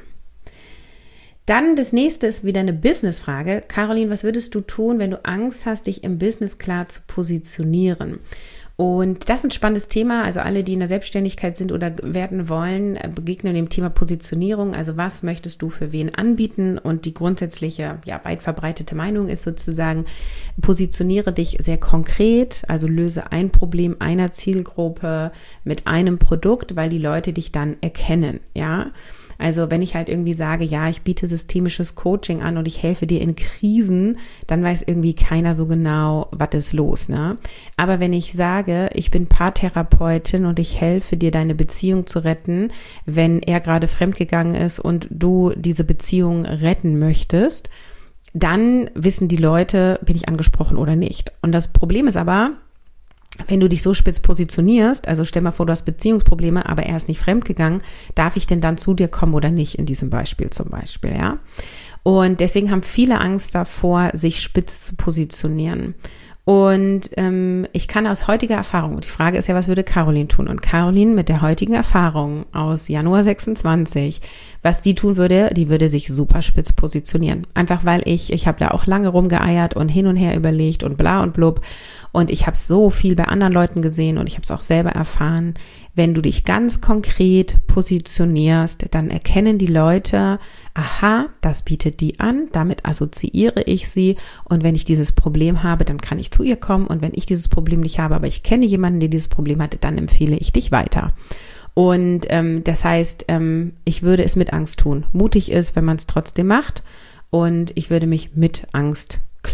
Dann das nächste ist wieder eine Businessfrage. Caroline, was würdest du tun, wenn du Angst hast, dich im Business klar zu positionieren? Und das ist ein spannendes Thema. Also alle, die in der Selbstständigkeit sind oder werden wollen, begegnen dem Thema Positionierung. Also was möchtest du für wen anbieten? Und die grundsätzliche, ja, weit verbreitete Meinung ist sozusagen, positioniere dich sehr konkret, also löse ein Problem einer Zielgruppe mit einem Produkt, weil die Leute dich dann erkennen, ja. Also wenn ich halt irgendwie sage, ja, ich biete systemisches Coaching an und ich helfe dir in Krisen, dann weiß irgendwie keiner so genau, was ist los, ne? Aber wenn ich sage, ich bin Paartherapeutin und ich helfe dir, deine Beziehung zu retten, wenn er gerade fremdgegangen ist und du diese Beziehung retten möchtest, dann wissen die Leute, bin ich angesprochen oder nicht. Und das Problem ist aber, wenn du dich so spitz positionierst, also stell mal vor, du hast Beziehungsprobleme, aber er ist nicht fremdgegangen, darf ich denn dann zu dir kommen oder nicht, in diesem Beispiel zum Beispiel, ja? Und deswegen haben viele Angst davor, sich spitz zu positionieren. Und ähm, ich kann aus heutiger Erfahrung, die Frage ist ja, was würde Caroline tun? Und Caroline mit der heutigen Erfahrung aus Januar sechsundzwanzig, was die tun würde, die würde sich super spitz positionieren. Einfach weil ich, ich habe da auch lange rumgeeiert und hin und her überlegt und bla und blub. Und ich habe so viel bei anderen Leuten gesehen und ich habe es auch selber erfahren. Wenn du dich ganz konkret positionierst, dann erkennen die Leute, aha, das bietet die an, damit assoziiere ich sie, und wenn ich dieses Problem habe, dann kann ich zu ihr kommen, und wenn ich dieses Problem nicht habe, aber ich kenne jemanden, der dieses Problem hatte, dann empfehle ich dich weiter. Und ähm, das heißt, ähm, ich würde es mit Angst tun. Mutig ist, wenn man es trotzdem macht, und ich würde mich mit Angst klar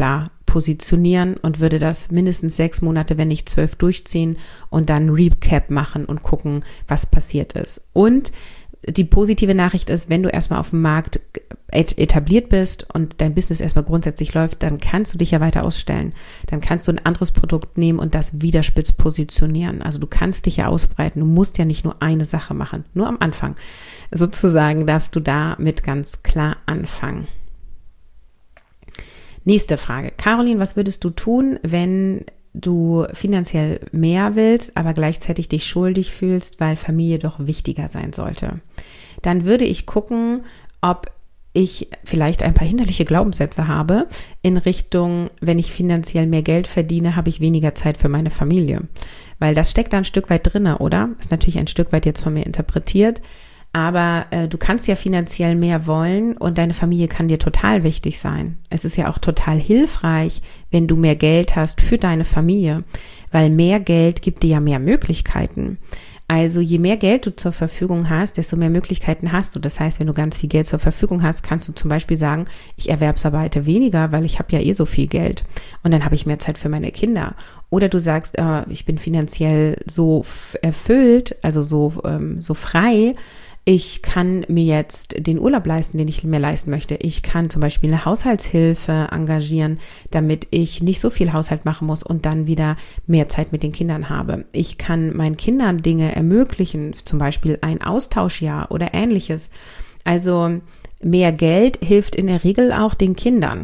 positionieren und würde das mindestens sechs Monate, wenn nicht zwölf durchziehen und dann Recap machen und gucken, was passiert ist. Und die positive Nachricht ist, wenn du erstmal auf dem Markt etabliert bist und dein Business erstmal grundsätzlich läuft, dann kannst du dich ja weiter ausstellen. Dann kannst du ein anderes Produkt nehmen und das wieder spitz positionieren. Also du kannst dich ja ausbreiten. Du musst ja nicht nur eine Sache machen, nur am Anfang. Sozusagen darfst du damit ganz klar anfangen. Nächste Frage. Caroline, was würdest du tun, wenn du finanziell mehr willst, aber gleichzeitig dich schuldig fühlst, weil Familie doch wichtiger sein sollte? Dann würde ich gucken, ob ich vielleicht ein paar hinderliche Glaubenssätze habe in Richtung, wenn ich finanziell mehr Geld verdiene, habe ich weniger Zeit für meine Familie. Weil das steckt da ein Stück weit drin, oder? Ist natürlich ein Stück weit jetzt von mir interpretiert. Aber äh, du kannst ja finanziell mehr wollen und deine Familie kann dir total wichtig sein. Es ist ja auch total hilfreich, wenn du mehr Geld hast für deine Familie, weil mehr Geld gibt dir ja mehr Möglichkeiten. Also je mehr Geld du zur Verfügung hast, desto mehr Möglichkeiten hast du. Das heißt, wenn du ganz viel Geld zur Verfügung hast, kannst du zum Beispiel sagen, ich erwerbsarbeite weniger, weil ich habe ja eh so viel Geld und dann habe ich mehr Zeit für meine Kinder. Oder du sagst, äh, ich bin finanziell so f- erfüllt, also so, ähm, so frei, ich kann mir jetzt den Urlaub leisten, den ich mir leisten möchte. Ich kann zum Beispiel eine Haushaltshilfe engagieren, damit ich nicht so viel Haushalt machen muss und dann wieder mehr Zeit mit den Kindern habe. Ich kann meinen Kindern Dinge ermöglichen, zum Beispiel ein Austauschjahr oder ähnliches. Also mehr Geld hilft in der Regel auch den Kindern.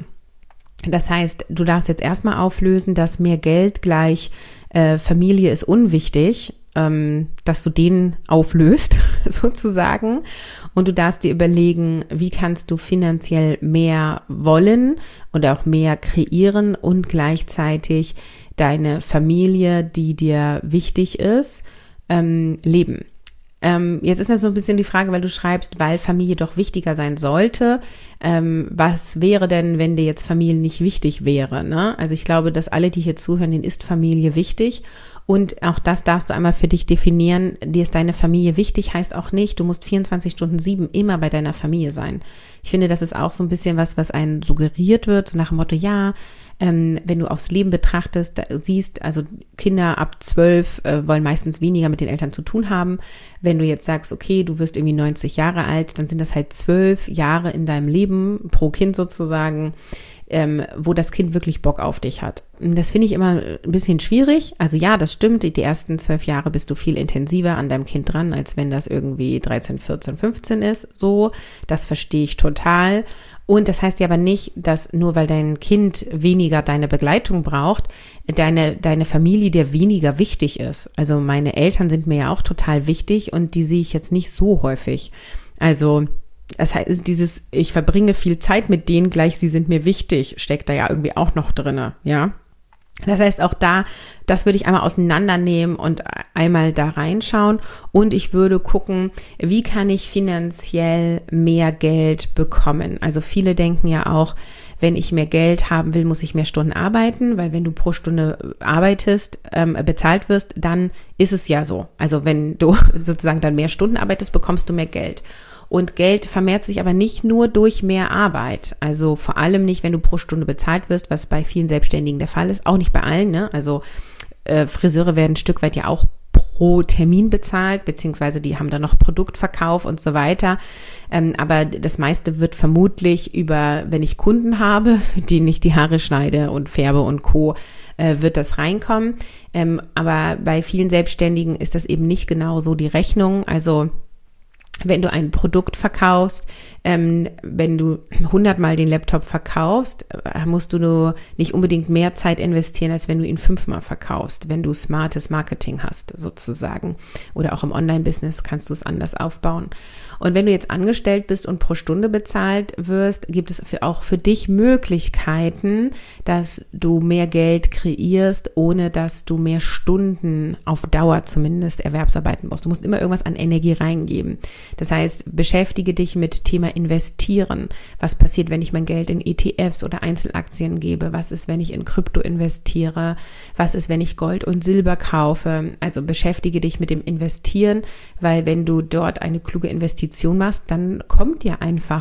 Das heißt, du darfst jetzt erstmal auflösen, dass mehr Geld gleich äh, Familie ist unwichtig, ähm, dass du den auflöst sozusagen und du darfst dir überlegen, wie kannst du finanziell mehr wollen und auch mehr kreieren und gleichzeitig deine Familie, die dir wichtig ist, ähm, leben. Ähm, jetzt ist das so ein bisschen die Frage, weil du schreibst, weil Familie doch wichtiger sein sollte. Ähm, was wäre denn, wenn dir jetzt Familie nicht wichtig wäre? Ne? Also ich glaube, dass alle, die hier zuhören, denen ist Familie wichtig. Und auch das darfst du einmal für dich definieren. Dir ist deine Familie wichtig, heißt auch nicht, du musst vierundzwanzig Stunden sieben immer bei deiner Familie sein. Ich finde, das ist auch so ein bisschen was, was einem suggeriert wird, so nach dem Motto, ja, ähm, wenn du aufs Leben betrachtest, siehst, also Kinder ab zwölf äh, wollen meistens weniger mit den Eltern zu tun haben. Wenn du jetzt sagst, okay, du wirst irgendwie neunzig Jahre alt, dann sind das halt zwölf Jahre in deinem Leben pro Kind sozusagen, ähm, wo das Kind wirklich Bock auf dich hat. Das finde ich immer ein bisschen schwierig. Also ja, das stimmt, die ersten zwölf Jahre bist du viel intensiver an deinem Kind dran, als wenn das irgendwie dreizehn, vierzehn, fünfzehn ist. So, das verstehe ich total. Und das heißt ja aber nicht, dass nur weil dein Kind weniger deine Begleitung braucht, deine, deine Familie dir weniger wichtig ist. Also meine Eltern sind mir ja auch total wichtig und die sehe ich jetzt nicht so häufig. Also das heißt, dieses, ich verbringe viel Zeit mit denen, gleich sie sind mir wichtig, steckt da ja irgendwie auch noch drinne, ja. Das heißt, auch da, das würde ich einmal auseinandernehmen und einmal da reinschauen und ich würde gucken, wie kann ich finanziell mehr Geld bekommen? Also viele denken ja auch, wenn ich mehr Geld haben will, muss ich mehr Stunden arbeiten, weil wenn du pro Stunde arbeitest, ähm, bezahlt wirst, dann ist es ja so. Also wenn du sozusagen dann mehr Stunden arbeitest, bekommst du mehr Geld. Und Geld vermehrt sich aber nicht nur durch mehr Arbeit. Also vor allem nicht, wenn du pro Stunde bezahlt wirst, was bei vielen Selbstständigen der Fall ist. Auch nicht bei allen, ne? Also äh, Friseure werden ein Stück weit ja auch pro Termin bezahlt, beziehungsweise die haben dann noch Produktverkauf und so weiter. Ähm, aber das meiste wird vermutlich über, wenn ich Kunden habe, denen ich die Haare schneide und färbe und Co., äh, wird das reinkommen. Ähm, aber bei vielen Selbstständigen ist das eben nicht genau so die Rechnung. Also wenn du ein Produkt verkaufst, ähm, wenn du hundertmal den Laptop verkaufst, musst du nur nicht unbedingt mehr Zeit investieren, als wenn du ihn fünfmal verkaufst, wenn du smartes Marketing hast sozusagen. Oder auch im Online-Business kannst du es anders aufbauen. Und wenn du jetzt angestellt bist und pro Stunde bezahlt wirst, gibt es für, auch für dich Möglichkeiten, dass du mehr Geld kreierst, ohne dass du mehr Stunden auf Dauer zumindest erwerbsarbeiten musst. Du musst immer irgendwas an Energie reingeben. Das heißt, beschäftige dich mit Thema Investieren. Was passiert, wenn ich mein Geld in E T Fs oder Einzelaktien gebe? Was ist, wenn ich in Krypto investiere? Was ist, wenn ich Gold und Silber kaufe? Also beschäftige dich mit dem Investieren, weil wenn du dort eine kluge Investition machst, dann kommt dir einfach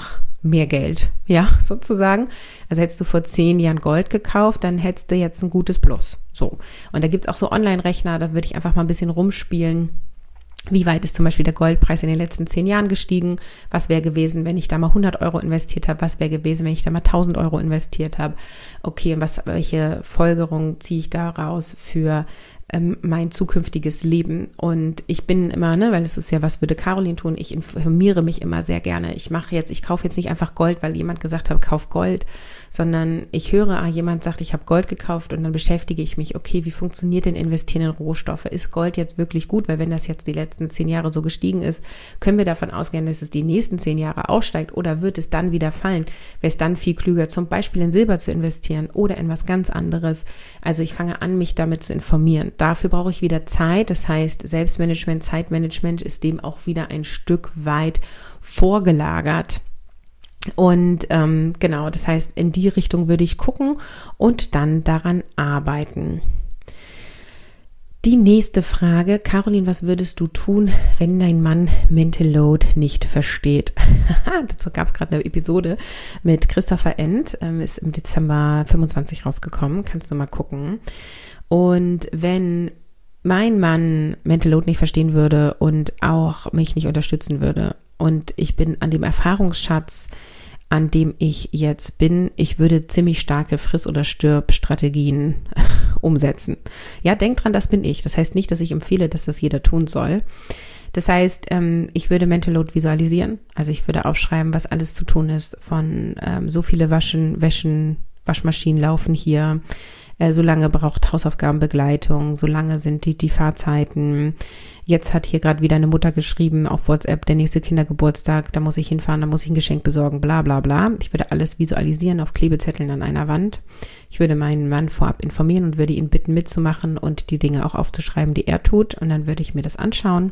mehr Geld, ja, sozusagen. Also hättest du vor zehn Jahren Gold gekauft, dann hättest du jetzt ein gutes Plus. So. Und da gibt's auch so Online-Rechner, da würde ich einfach mal ein bisschen rumspielen. Wie weit ist zum Beispiel der Goldpreis in den letzten zehn Jahren gestiegen? Was wäre gewesen, wenn ich da mal hundert Euro investiert habe? Was wäre gewesen, wenn ich da mal tausend Euro investiert habe? Okay, und was, welche Folgerung ziehe ich daraus für ähm, mein zukünftiges Leben? Und ich bin immer, ne, weil es ist ja, was würde Caroline tun? Ich informiere mich immer sehr gerne. Ich mache jetzt, ich kaufe jetzt nicht einfach Gold, weil jemand gesagt hat, kauf Gold, sondern ich höre, ah, jemand sagt, ich habe Gold gekauft und dann beschäftige ich mich, okay, wie funktioniert denn Investieren in Rohstoffe? Ist Gold jetzt wirklich gut? Weil wenn das jetzt die letzten zehn Jahre so gestiegen ist, können wir davon ausgehen, dass es die nächsten zehn Jahre aussteigt oder wird es dann wieder fallen? Wäre es dann viel klüger, zum Beispiel in Silber zu investieren oder in was ganz anderes? Also ich fange an, mich damit zu informieren. Dafür brauche ich wieder Zeit. Das heißt, Selbstmanagement, Zeitmanagement ist dem auch wieder ein Stück weit vorgelagert. Und ähm, genau, das heißt, in die Richtung würde ich gucken und dann daran arbeiten. Die nächste Frage, Caroline, was würdest du tun, wenn dein Mann Mental Load nicht versteht? Dazu gab es gerade eine Episode mit Christopher End, ähm, ist im Dezember fünfundzwanzig rausgekommen, kannst du mal gucken. Und wenn mein Mann Mental Load nicht verstehen würde und auch mich nicht unterstützen würde und ich bin an dem Erfahrungsschatz, an dem ich jetzt bin, ich würde ziemlich starke Friss- oder Stirb-Strategien umsetzen. Ja, denk dran, das bin ich. Das heißt nicht, dass ich empfehle, dass das jeder tun soll. Das heißt, ähm, ich würde Mental Load visualisieren. Also ich würde aufschreiben, was alles zu tun ist, von ähm, so viele Waschen, Wäschen, Waschmaschinen laufen hier, äh, so lange braucht Hausaufgabenbegleitung, so lange sind die, die Fahrzeiten. Jetzt hat hier gerade wieder eine Mutter geschrieben auf WhatsApp, der nächste Kindergeburtstag, da muss ich hinfahren, da muss ich ein Geschenk besorgen, bla bla bla. Ich würde alles visualisieren auf Klebezetteln an einer Wand. Ich würde meinen Mann vorab informieren und würde ihn bitten mitzumachen und die Dinge auch aufzuschreiben, die er tut. Und dann würde ich mir das anschauen.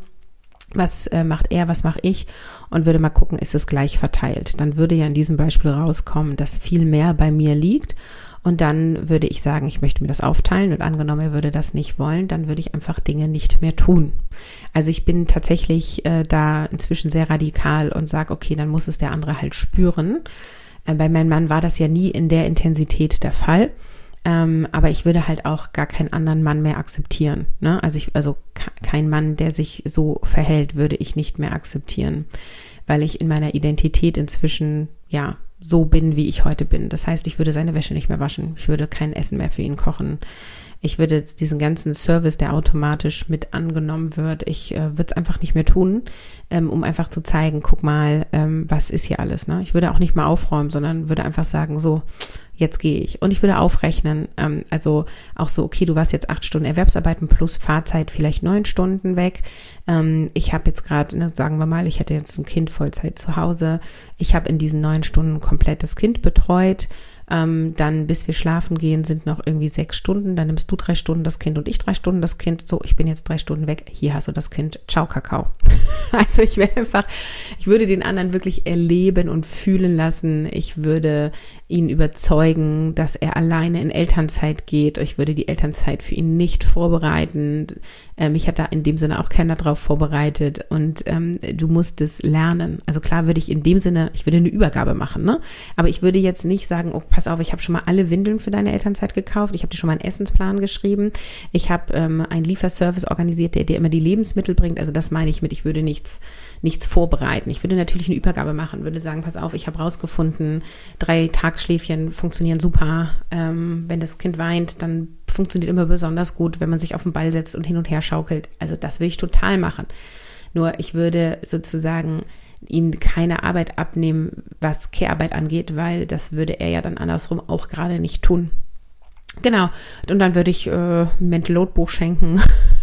Was äh, macht er, was mache ich? Und würde mal gucken, ist es gleich verteilt. Dann würde ja in diesem Beispiel rauskommen, dass viel mehr bei mir liegt. Und dann würde ich sagen, ich möchte mir das aufteilen und angenommen, er würde das nicht wollen, dann würde ich einfach Dinge nicht mehr tun. Also ich bin tatsächlich äh, da inzwischen sehr radikal und sage, okay, dann muss es der andere halt spüren. Äh, bei meinem Mann war das ja nie in der Intensität der Fall. Ähm, aber ich würde halt auch gar keinen anderen Mann mehr akzeptieren. Ne? Also ich, also kein Mann, der sich so verhält, würde ich nicht mehr akzeptieren, weil ich in meiner Identität inzwischen, ja, so bin, wie ich heute bin. Das heißt, ich würde seine Wäsche nicht mehr waschen. Ich würde kein Essen mehr für ihn kochen. Ich würde diesen ganzen Service, der automatisch mit angenommen wird, ich äh, würde es einfach nicht mehr tun, ähm, um einfach zu zeigen, guck mal, ähm, was ist hier alles. Ne? Ich würde auch nicht mal aufräumen, sondern würde einfach sagen, so, jetzt gehe ich. Und ich würde aufrechnen, ähm, also auch so, okay, du warst jetzt acht Stunden Erwerbsarbeiten plus Fahrzeit, vielleicht neun Stunden weg. Ähm, ich habe jetzt gerade, ne, sagen wir mal, ich hätte jetzt ein Kind Vollzeit zu Hause. Ich habe in diesen neun Stunden komplett das Kind betreut. Ähm, dann bis wir schlafen gehen sind noch irgendwie sechs Stunden, dann nimmst du drei Stunden das Kind und ich drei Stunden das Kind, so, ich bin jetzt drei Stunden weg, hier hast du das Kind, ciao Kakao. Also ich wäre einfach, ich würde den anderen wirklich erleben und fühlen lassen, ich würde ihn überzeugen, dass er alleine in Elternzeit geht, ich würde die Elternzeit für ihn nicht vorbereiten, ähm, mich hat da in dem Sinne auch keiner drauf vorbereitet und ähm, du musst es lernen, also klar würde ich in dem Sinne, ich würde eine Übergabe machen, ne, aber ich würde jetzt nicht sagen, oh, pass auf, ich habe schon mal alle Windeln für deine Elternzeit gekauft, ich habe dir schon mal einen Essensplan geschrieben, ich habe ähm, einen Lieferservice organisiert, der dir immer die Lebensmittel bringt, also das meine ich mit, ich würde nichts, nichts vorbereiten. Ich würde natürlich eine Übergabe machen, würde sagen, pass auf, ich habe rausgefunden, drei Tagschläfchen funktionieren super, ähm, wenn das Kind weint, dann funktioniert immer besonders gut, wenn man sich auf den Ball setzt und hin und her schaukelt, also das will ich total machen. Nur ich würde sozusagen ihnen keine Arbeit abnehmen, was Care-Arbeit angeht, weil das würde er ja dann andersrum auch gerade nicht tun. Genau, und dann würde ich äh, ein Mental-Load-Buch schenken.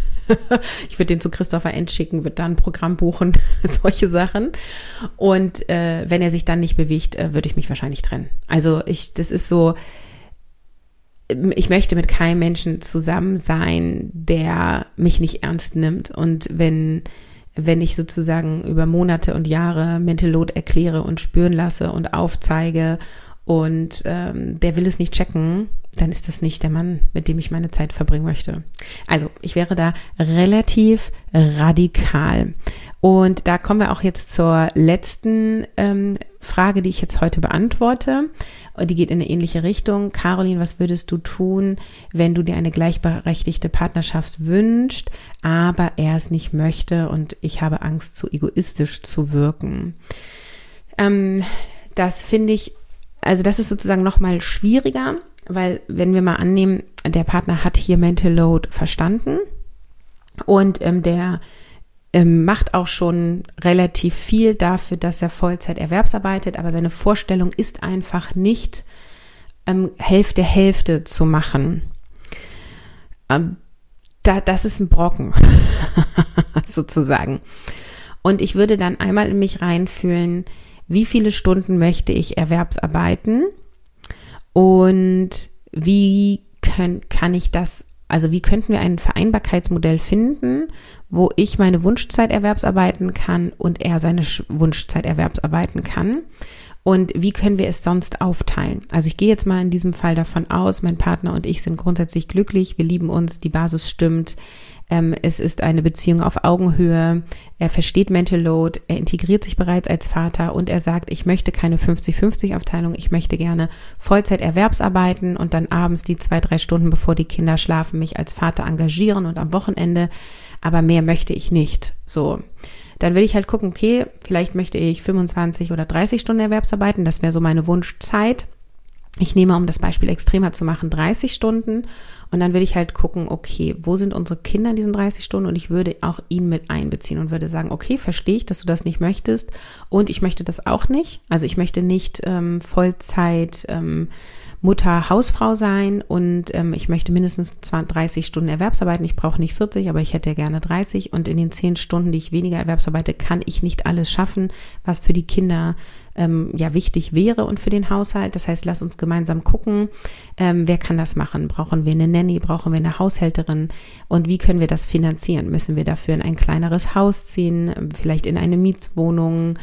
Ich würde den zu Christopher End schicken, würde da ein Programm buchen, solche Sachen. Und äh, wenn er sich dann nicht bewegt, äh, würde ich mich wahrscheinlich trennen. Also ich, das ist so, ich möchte mit keinem Menschen zusammen sein, der mich nicht ernst nimmt. Und wenn wenn ich sozusagen über Monate und Jahre Mental Load erkläre und spüren lasse und aufzeige und ähm, der will es nicht checken, dann ist das nicht der Mann, mit dem ich meine Zeit verbringen möchte. Also ich wäre da relativ radikal. Und da kommen wir auch jetzt zur letzten ähm, Frage, die ich jetzt heute beantworte, die geht in eine ähnliche Richtung. Caroline, was würdest du tun, wenn du dir eine gleichberechtigte Partnerschaft wünschst, aber er es nicht möchte und ich habe Angst, zu egoistisch zu wirken? Ähm, das finde ich, also das ist sozusagen nochmal schwieriger, weil wenn wir mal annehmen, der Partner hat hier Mental Load verstanden und ähm, der ähm, macht auch schon relativ viel dafür, dass er Vollzeit erwerbsarbeitet, aber seine Vorstellung ist einfach nicht, ähm, Hälfte Hälfte zu machen. Ähm, da, das ist ein Brocken, sozusagen. Und ich würde dann einmal in mich reinfühlen, wie viele Stunden möchte ich erwerbsarbeiten und wie können, kann ich das, also wie könnten wir ein Vereinbarkeitsmodell finden, wo ich meine Wunschzeit erwerbsarbeiten kann und er seine Wunschzeit erwerbsarbeiten kann. Und wie können wir es sonst aufteilen? Also ich gehe jetzt mal in diesem Fall davon aus, mein Partner und ich sind grundsätzlich glücklich, wir lieben uns, die Basis stimmt, ähm, es ist eine Beziehung auf Augenhöhe, er versteht Mental Load, er integriert sich bereits als Vater und er sagt, ich möchte keine fünfzig fünfzig Aufteilung, ich möchte gerne Vollzeit erwerbsarbeiten und dann abends die zwei, drei Stunden, bevor die Kinder schlafen, mich als Vater engagieren und am Wochenende, aber mehr möchte ich nicht. So, dann will ich halt gucken, okay, vielleicht möchte ich fünfundzwanzig oder dreißig Stunden Erwerbsarbeiten, das wäre so meine Wunschzeit. Ich nehme, um das Beispiel extremer zu machen, dreißig Stunden und dann will ich halt gucken, okay, wo sind unsere Kinder in diesen dreißig Stunden und ich würde auch ihn mit einbeziehen und würde sagen, okay, verstehe ich, dass du das nicht möchtest und ich möchte das auch nicht. Also ich möchte nicht ähm, Vollzeit ähm, Mutter, Hausfrau sein und ähm, ich möchte mindestens dreißig Stunden Erwerbsarbeiten. Ich brauche nicht vierzig, aber ich hätte ja gerne dreißig und in den zehn Stunden, die ich weniger Erwerbsarbeite, kann ich nicht alles schaffen, was für die Kinder ähm, ja wichtig wäre und für den Haushalt. Das heißt, lass uns gemeinsam gucken, ähm, wer kann das machen? Brauchen wir eine Nanny? Brauchen wir eine Haushälterin? Und wie können wir das finanzieren? Müssen wir dafür in ein kleineres Haus ziehen, vielleicht in eine Mietswohnung?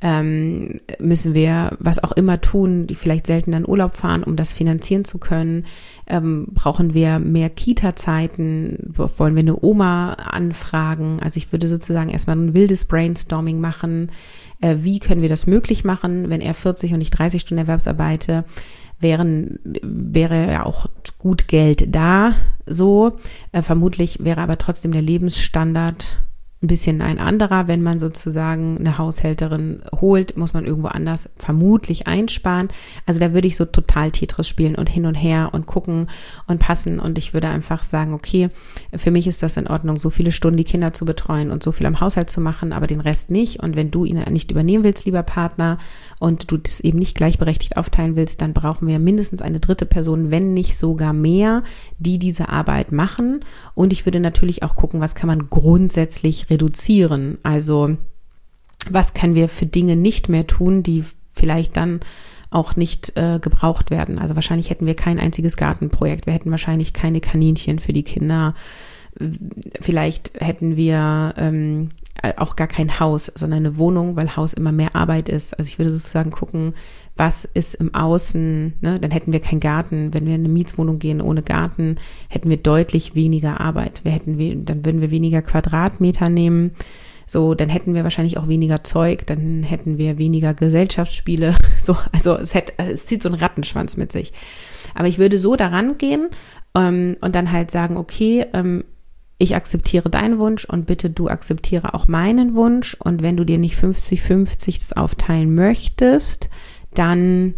Ähm, müssen wir was auch immer tun, die vielleicht selten in Urlaub fahren, um das finanzieren zu können? Ähm, brauchen wir mehr Kita-Zeiten? Wollen wir eine Oma anfragen? Also ich würde sozusagen erstmal ein wildes Brainstorming machen. Äh, wie können wir das möglich machen, wenn er vierzig und ich dreißig Stunden Erwerbsarbeite? Wären, wäre ja auch gut Geld da, so. Äh, vermutlich wäre aber trotzdem der Lebensstandard ein bisschen ein anderer. Wenn man sozusagen eine Haushälterin holt, muss man irgendwo anders vermutlich einsparen. Also da würde ich so total Tetris spielen und hin und her und gucken und passen und ich würde einfach sagen, okay, für mich ist das in Ordnung, so viele Stunden die Kinder zu betreuen und so viel am Haushalt zu machen, aber den Rest nicht. Und wenn du ihn nicht übernehmen willst, lieber Partner, und du das eben nicht gleichberechtigt aufteilen willst, dann brauchen wir mindestens eine dritte Person, wenn nicht sogar mehr, die diese Arbeit machen. Und ich würde natürlich auch gucken, was kann man grundsätzlich reduzieren. Also was können wir für Dinge nicht mehr tun, die vielleicht dann auch nicht äh, gebraucht werden. Also wahrscheinlich hätten wir kein einziges Gartenprojekt. Wir hätten wahrscheinlich keine Kaninchen für die Kinder. Vielleicht hätten wir ähm, auch gar kein Haus, sondern eine Wohnung, weil Haus immer mehr Arbeit ist. Also ich würde sozusagen gucken, was ist im Außen, ne? Dann hätten wir keinen Garten. Wenn wir in eine Mietswohnung gehen ohne Garten, hätten wir deutlich weniger Arbeit. Wir hätten, we- dann würden wir weniger Quadratmeter nehmen. So, dann hätten wir wahrscheinlich auch weniger Zeug, dann hätten wir weniger Gesellschaftsspiele. So, also es, hätte, es zieht so einen Rattenschwanz mit sich. Aber ich würde so daran gehen ähm, und dann halt sagen, okay, ähm, ich akzeptiere deinen Wunsch und bitte du akzeptiere auch meinen Wunsch. Und wenn du dir nicht fünfzig fünfzig das aufteilen möchtest, dann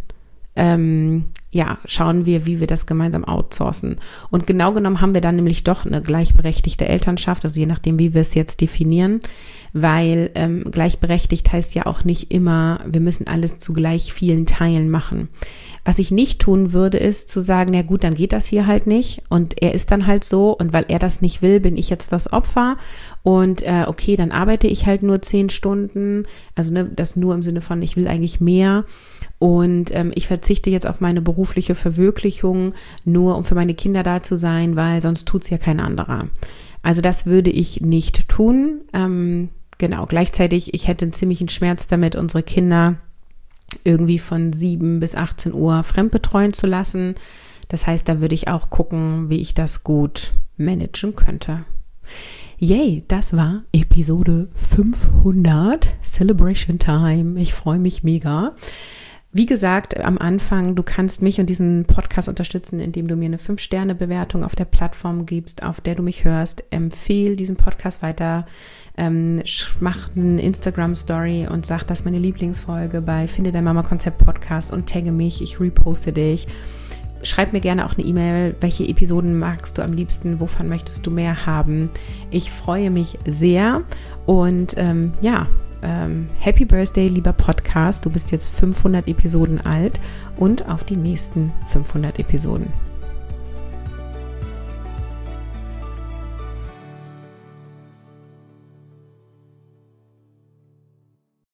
ähm, ja, schauen wir, wie wir das gemeinsam outsourcen. Und genau genommen haben wir dann nämlich doch eine gleichberechtigte Elternschaft, also je nachdem, wie wir es jetzt definieren, weil ähm, gleichberechtigt heißt ja auch nicht immer, wir müssen alles zu gleich vielen Teilen machen. Was ich nicht tun würde, ist zu sagen, ja gut, dann geht das hier halt nicht und er ist dann halt so und weil er das nicht will, bin ich jetzt das Opfer und äh, okay, dann arbeite ich halt nur zehn Stunden, also ne, das nur im Sinne von, ich will eigentlich mehr und ähm, ich verzichte jetzt auf meine berufliche Verwirklichung, nur um für meine Kinder da zu sein, weil sonst tut's ja kein anderer. Also das würde ich nicht tun. Ähm, genau, gleichzeitig, ich hätte einen ziemlichen Schmerz damit, unsere Kinder irgendwie von sieben bis achtzehn Uhr fremdbetreuen zu lassen. Das heißt, da würde ich auch gucken, wie ich das gut managen könnte. Yay, das war Episode fünfhundert, Celebration Time. Ich freue mich mega. Wie gesagt, am Anfang, du kannst mich und diesen Podcast unterstützen, indem du mir eine fünf Sterne Bewertung auf der Plattform gibst, auf der du mich hörst. Empfehl diesen Podcast weiter, ähm, mach eine Instagram-Story und sag, das ist meine Lieblingsfolge bei Finde dein Mama Konzept Podcast und tagge mich, ich reposte dich. Schreib mir gerne auch eine E-Mail, welche Episoden magst du am liebsten, wovon möchtest du mehr haben. Ich freue mich sehr und ähm, ja, ähm, Happy Birthday, lieber Podcast. Du bist jetzt fünfhundert Episoden alt und auf die nächsten fünfhundert Episoden.